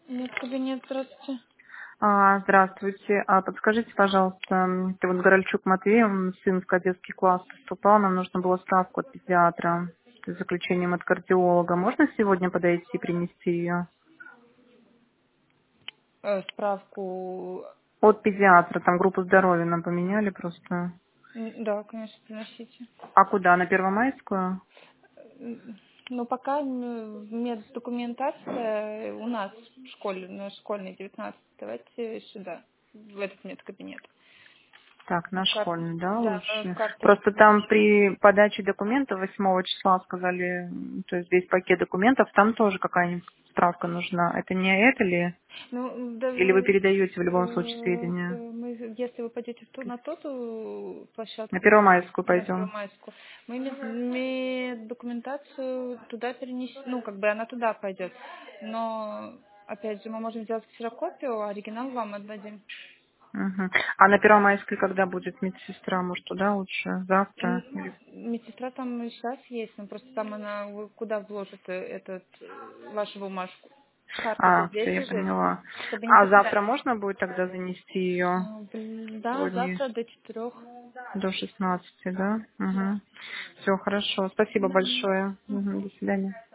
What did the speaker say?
Нет, кабинет, здравствуйте. Здравствуйте. Подскажите, пожалуйста, это вот Горольчук Матвей, он сын в кадетский класс поступал, нам нужно было справку от педиатра с заключением от кардиолога. Можно сегодня подойти и принести ее? Справку. От педиатра, там группу здоровья нам поменяли просто. Да, конечно, приносите. А куда, на Первомайскую? Но пока меддокументация у нас в школе, на школьной 19. Давайте сюда, в этот медкабинет. Так, на школьную, да, Да, лучше? Просто карточку там вашу. при подаче документов 8 числа сказали, то есть весь пакет документов, там тоже какая-нибудь справка нужна. Это не это ли? Ну, да, Или вы передаете в любом случае сведения? если вы пойдете на ту На площадку, Первомайскую на пойдем. Первомайскую, мы документацию туда перенесем, ну, как бы она туда пойдет. Но, опять же, мы можем сделать ксерокопию, а оригинал вам отдадим. Мгм. А на Первомайской когда будет медсестра? Может, туда лучше? Завтра? Медсестра там и сейчас есть, но просто там она вы куда вложит вашу бумажку. Карта же Все, здесь я лежит. поняла. В А кабинете завтра рядом. можно будет тогда занести ее? Да, Сегодня завтра до 4. до 16, да? Угу. Все, хорошо. Спасибо большое. Мгм. До свидания.